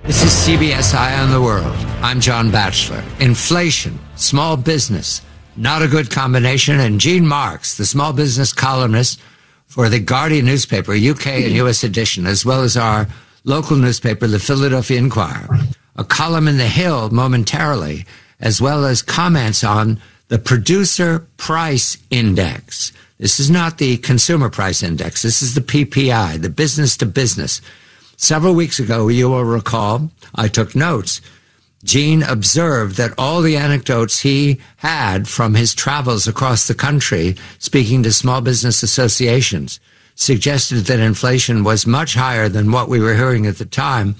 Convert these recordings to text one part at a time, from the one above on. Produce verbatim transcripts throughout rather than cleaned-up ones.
This is C B S Eye on the World. I'm John Batchelor. Inflation, small business, not a good combination. And Gene Marks, the small business columnist for the Guardian newspaper, U K and U S edition, as well as our local newspaper, the Philadelphia Inquirer. A column in The Hill momentarily, as well as comments on the Producer Price Index. This is not the Consumer Price Index. This is the P P I, the business to business. Several weeks ago, you will recall, I took notes. Gene observed that all the anecdotes he had from his travels across the country, speaking to small business associations, suggested that inflation was much higher than what we were hearing at the time.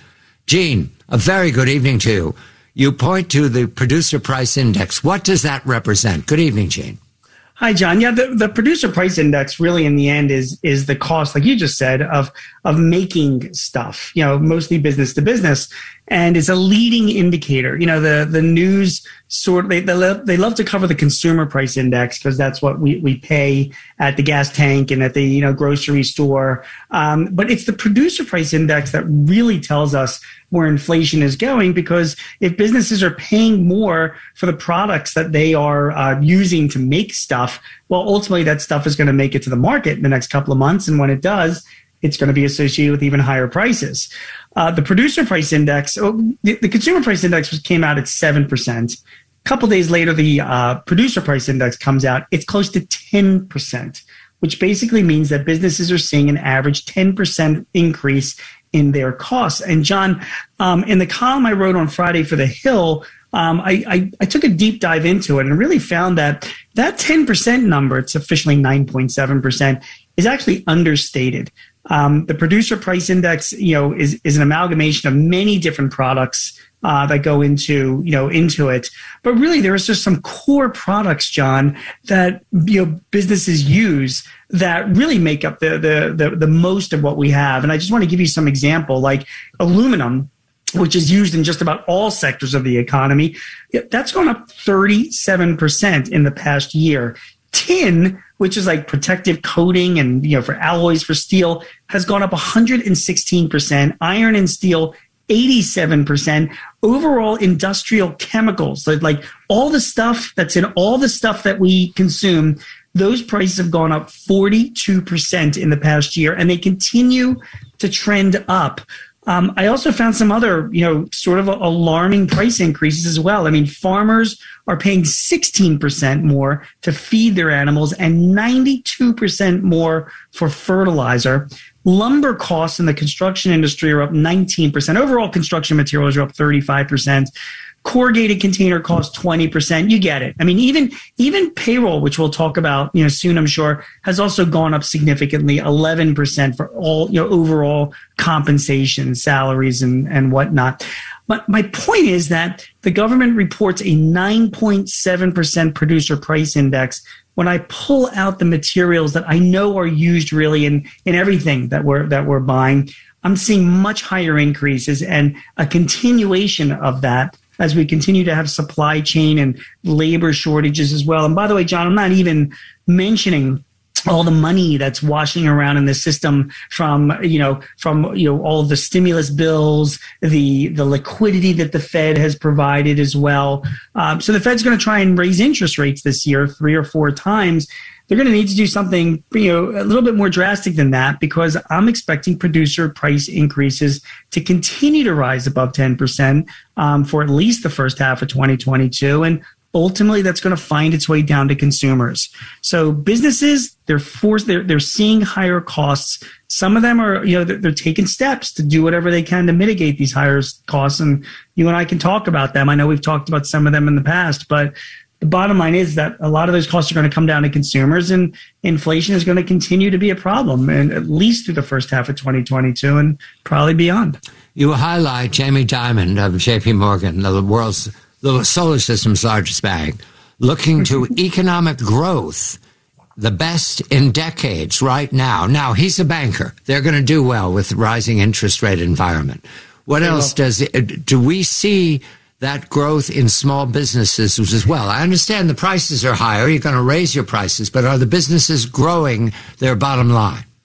Gene, a very good evening to you. You point to the Producer Price Index. What does that represent? Good evening, Gene. Hi, John. Yeah, the, the Producer Price Index really in the end is is the cost, like you just said, of of making stuff, you know, mostly business to business. And it's a leading indicator. You know, the, the news sort of, they, they, love, they love to cover the Consumer Price Index because that's what we, we pay at the gas tank and at the, you know, grocery store. Um, but it's the Producer Price Index that really tells us where inflation is going, because if businesses are paying more for the products that they are uh, using to make stuff, well, ultimately that stuff is going to make it to the market in the next couple of months. And when it does, it's going to be associated with even higher prices. Uh, the Producer Price Index, oh, the, the Consumer Price Index was, came out at seven percent. A couple days later, the uh, Producer Price Index comes out. It's close to ten percent, which basically means that businesses are seeing an average ten percent increase in their costs. And John, um, in the column I wrote on Friday for The Hill, um, I, I, I took a deep dive into it and really found that that ten percent number, it's officially nine point seven percent, is actually understated. Um, the Producer Price Index, you know, is, is an amalgamation of many different products uh, that go into, you know, into it. But really, there is just some core products, John, that, you know, businesses use that really make up the, the the the most of what we have. And I just want to give you some example, like aluminum, which is used in just about all sectors of the economy. That's gone up thirty-seven percent in the past year. Tin, which is like protective coating and, you know, for alloys for steel, has gone up one hundred sixteen percent. Iron and steel, eighty-seven percent. Overall industrial chemicals, like, like all the stuff that's in all the stuff that we consume, those prices have gone up forty-two percent in the past year, and they continue to trend up. Um, I also found some other, you know, sort of alarming price increases as well. I mean, farmers are paying sixteen percent more to feed their animals and ninety-two percent more for fertilizer. Lumber costs in the construction industry are up nineteen percent. Overall construction materials are up thirty-five percent. Corrugated container costs twenty percent. You get it. I mean, even even payroll, which we'll talk about, you know, soon, I'm sure, has also gone up significantly, eleven percent for all, you know, overall compensation, salaries, and and whatnot. But my point is that the government reports a nine point seven percent Producer Price Index. When I pull out the materials that I know are used really in in everything that we're that we're buying, I'm seeing much higher increases and a continuation of that as we continue to have supply chain and labor shortages as well. And by the way, John, I'm not even mentioning all the money that's washing around in the system from, you know, from, you know, all of the stimulus bills, the, the liquidity that the Fed has provided as well. Um, so the Fed's going to try and raise interest rates this year three or four times. They're going to need to do something, you know, a little bit more drastic than that, because I'm expecting producer price increases to continue to rise above ten percent um, for at least the first half of twenty twenty-two. And ultimately, that's going to find its way down to consumers. So businesses, they're forced, they're, they're seeing higher costs. Some of them are, you know, they're, they're taking steps to do whatever they can to mitigate these higher costs. And you and I can talk about them. I know we've talked about some of them in the past, but the bottom line is that a lot of those costs are going to come down to consumers, and inflation is going to continue to be a problem, and at least through the first half of twenty twenty-two and probably beyond. You highlight Jamie Dimon of J P Morgan, the world's the solar system's largest bank, looking to economic growth, the best in decades right now. Now, he's a banker. They're going to do well with the rising interest rate environment. What else does it, do we see that growth in small businesses as well? I understand the prices are higher. You're going to raise your prices, but are the businesses growing their bottom line?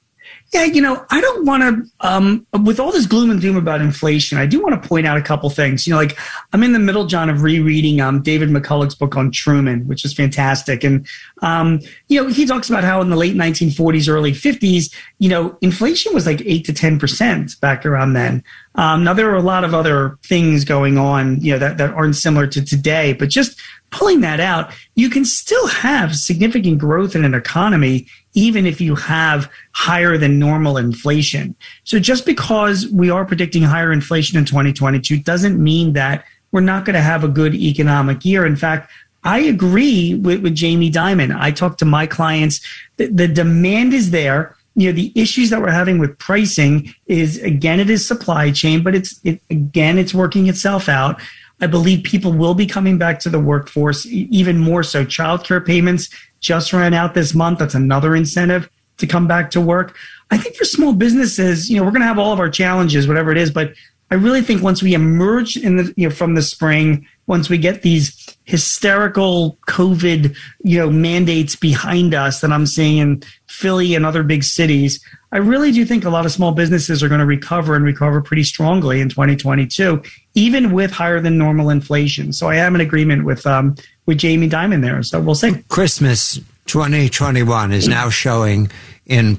Yeah, you know, I don't want to, um, with all this gloom and doom about inflation, I do want to point out a couple things. You know, like I'm in the middle, John, of rereading um, David McCulloch's book on Truman, which is fantastic. And, um, you know, he talks about how in the late nineteen forties, early fifties, you know, inflation was like eight to ten percent back around then. Um, now, there are a lot of other things going on, you know, that, that aren't similar to today, but just pulling that out, you can still have significant growth in an economy, even if you have higher than normal inflation. So just because we are predicting higher inflation in twenty twenty-two doesn't mean that we're not going to have a good economic year. In fact, I agree with, with Jamie Dimon. I talk to my clients. The, the demand is there. You know, the issues that we're having with pricing is, again, it is supply chain, but it's, it, again, it's working itself out. I believe people will be coming back to the workforce even more so. Childcare payments just ran out this month. That's another incentive to come back to work. I think for small businesses, you know, we're going to have all of our challenges, whatever it is, but I really think once we emerge in the, you know, from the spring, once we get these hysterical COVID, you know, mandates behind us that I'm seeing in Philly and other big cities, I really do think a lot of small businesses are going to recover and recover pretty strongly in twenty twenty-two, even with higher than normal inflation. So I am in agreement with um, with Jamie Dimon there. So we'll see. Christmas twenty twenty-one is now showing in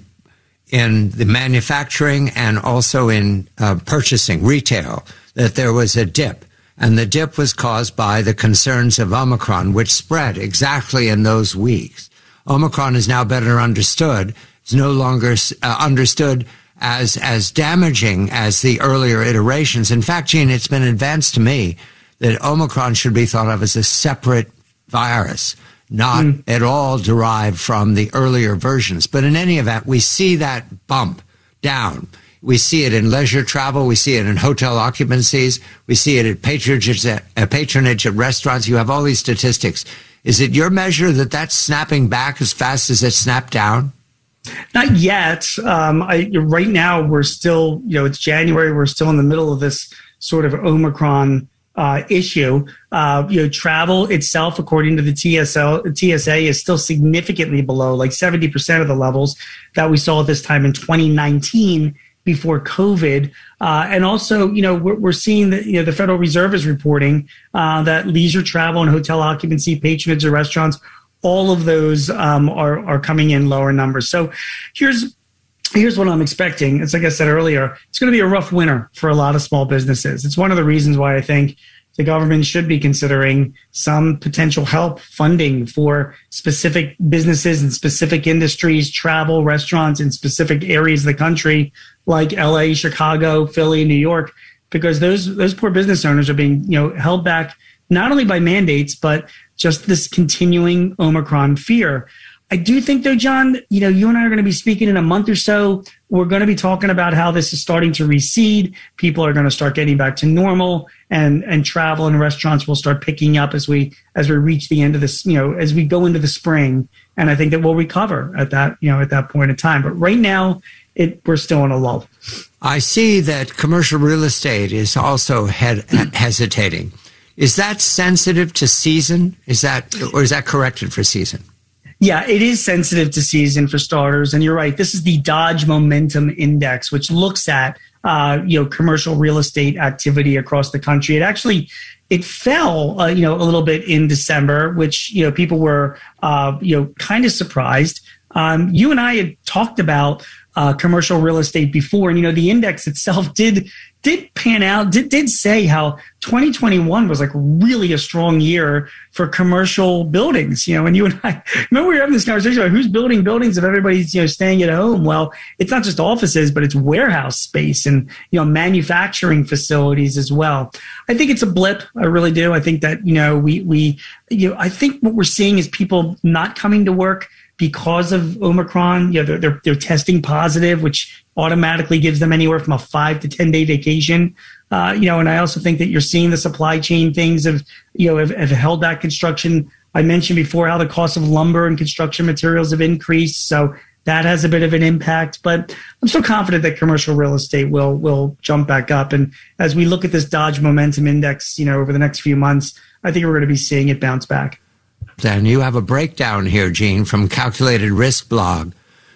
in the manufacturing and also in uh, purchasing, retail, that there was a dip. And the dip was caused by the concerns of Omicron, which spread exactly in those weeks. Omicron is now better understood. It's no longer uh, understood as as damaging as the earlier iterations. In fact, Gene, it's been advanced to me that Omicron should be thought of as a separate virus, not mm. at all derived from the earlier versions. But in any event, we see that bump down. We see it in leisure travel. We see it in hotel occupancies. We see it at patronage at, uh, patronage at restaurants. You have all these statistics. Is it your measure that that's snapping back as fast as it snapped down? Not yet. Um, I, right now, we're still, you know, it's January. We're still in the middle of this sort of Omicron uh, issue. Uh, you know, travel itself, according to the T S L, T S A, is still significantly below, like seventy percent of the levels that we saw at this time in twenty nineteen before COVID. Uh, and also, you know, we're, we're seeing that, you know, the Federal Reserve is reporting uh, that leisure travel and hotel occupancy, patronage at restaurants, all of those um, are, are coming in lower numbers. So here's here's what I'm expecting. It's like I said earlier, it's going to be a rough winter for a lot of small businesses. It's one of the reasons why I think the government should be considering some potential help funding for specific businesses and specific industries, travel, restaurants in specific areas of the country like L A, Chicago, Philly, New York, because those those poor business owners are being, you know, held back not only by mandates, but just this continuing Omicron fear. I do think, though, John, you know, you and I are going to be speaking in a month or so. We're going to be talking about how this is starting to recede. People are going to start getting back to normal, and and travel and restaurants will start picking up as we as we reach the end of this, you know, as we go into the spring. And I think that we'll recover at that, you know, at that point in time. But right now, it we're still in a lull. I see that commercial real estate is also head, hesitating. Is that sensitive to season? Is that, or is that corrected for season? Yeah, it is sensitive to season for starters. And you're right. This is the Dodge Momentum Index, which looks at, uh, you know, commercial real estate activity across the country. It actually, it fell, uh, you know, a little bit in December, which, you know, people were, uh, you know, kind of surprised. Um, you and I had talked about uh, commercial real estate before, and, you know, the index itself did did pan out, did, did say how twenty twenty-one was like really a strong year for commercial buildings, you know, and you and I, remember we were having this conversation about who's building buildings if everybody's, you know, staying at home. Well, it's not just offices, but it's warehouse space and, you know, manufacturing facilities as well. I think it's a blip. I really do. I think that, you know, we, we, you know, I think what we're seeing is people not coming to work because of Omicron. You know, they're, they're, they're testing positive, which automatically gives them anywhere from a five to ten day vacation. Uh, you know, and I also think that you're seeing the supply chain things have, you know, have, have held back construction. I mentioned before how the cost of lumber and construction materials have increased. So that has a bit of an impact, but I'm still confident that commercial real estate will, will jump back up. And as we look at this Dodge Momentum Index, you know, over the next few months, I think we're going to be seeing it bounce back. Then you have a breakdown here, Gene, from Calculated Risk blog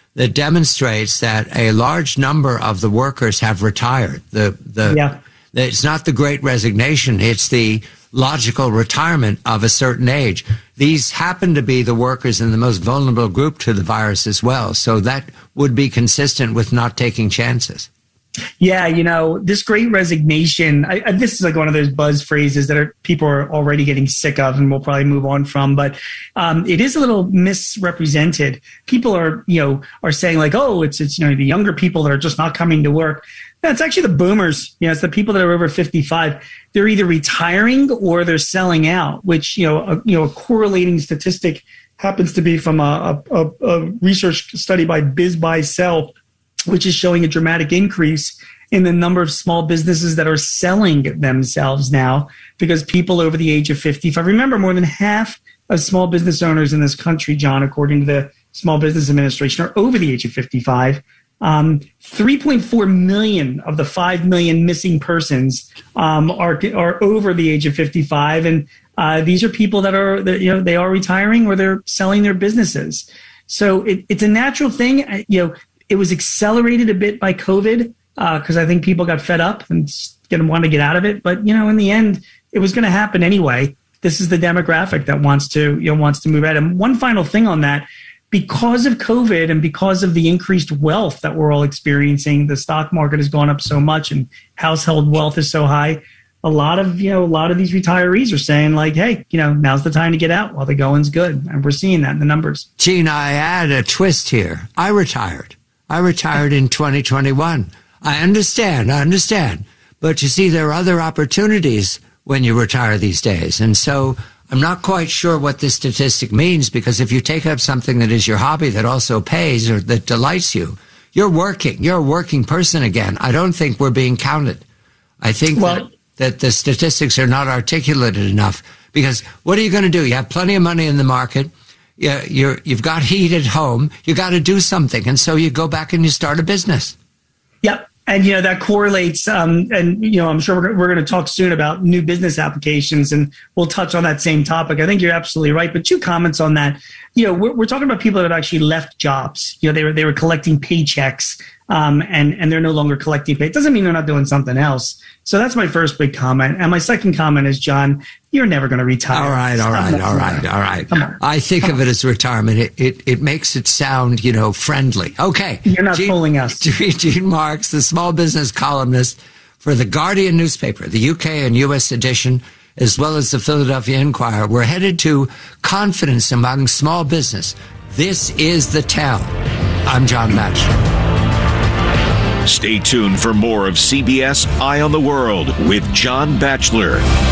that demonstrates that a large number of the workers have retired. The the, yeah. the it's not the Great Resignation; it's the logical retirement of a certain age. These happen to be the workers in the most vulnerable group to the virus as well. So that would be consistent with not taking chances. Yeah, you know, this Great Resignation, I, I, this is like one of those buzz phrases that are, people are already getting sick of and we'll probably move on from, but um, it is a little misrepresented. People are, you know, are saying like, oh, it's, it's, you know, the younger people that are just not coming to work. That's actually the boomers. You know, it's the people that are over fifty-five. They're either retiring or they're selling out, which, you know, a, you know, a correlating statistic happens to be from a, a, a research study by BizBuySell, which is showing a dramatic increase in the number of small businesses that are selling themselves now because people over the age of fifty-five. Remember, more than half of small business owners in this country, John, according to the Small Business Administration, are over the age of fifty-five. Um, three point four million of the five million missing persons um, are are over the age of fifty-five, and uh, these are people that are that, you know they are retiring or they're selling their businesses. So it, it's a natural thing. You know, it was accelerated a bit by COVID because uh, I think people got fed up and didn't want to get out of it. But you know, in the end, it was going to happen anyway. This is the demographic that wants to you know wants to move out. And one final thing on that. Because of COVID and because of the increased wealth that we're all experiencing, the stock market has gone up so much and household wealth is so high. A lot of, you know, a lot of these retirees are saying like, hey, you know, now's the time to get out while the going's good. And we're seeing that in the numbers. Gene, I add a twist here. I retired. I retired in twenty twenty-one. I understand. I understand. But you see, there are other opportunities when you retire these days. And so I'm not quite sure what this statistic means, because if you take up something that is your hobby that also pays or that delights you, you're working. You're a working person again. I don't think we're being counted. I think well, that, that the statistics are not articulated enough, because what are you going to do? You have plenty of money in the market. You, you're, you've got heat at home. You got to do something. And so you go back and you start a business. Yep. And, you know, that correlates. Um, and, you know, I'm sure we're, we're going to talk soon about new business applications, and we'll touch on that same topic. I think you're absolutely right. But two comments on that. You know, we're, we're talking about people that have actually left jobs. You know, they were they were collecting paychecks um, and, and they're no longer collecting pay. It doesn't mean they're not doing something else. So that's my first big comment. And my second comment is, John, you're never going to retire. All right, all right, all right, all right. Come on. I think Come of it as retirement. It, it it makes it sound, you know, friendly. Okay. You're not Gene, fooling us. Gene Marks, the small business columnist for the Guardian newspaper, the U K and U S edition, as well as the Philadelphia Inquirer. We're headed to confidence among small business. This is The Tell. I'm John Batchelor. Stay tuned for more of C B S Eye on the World with John Batchelor.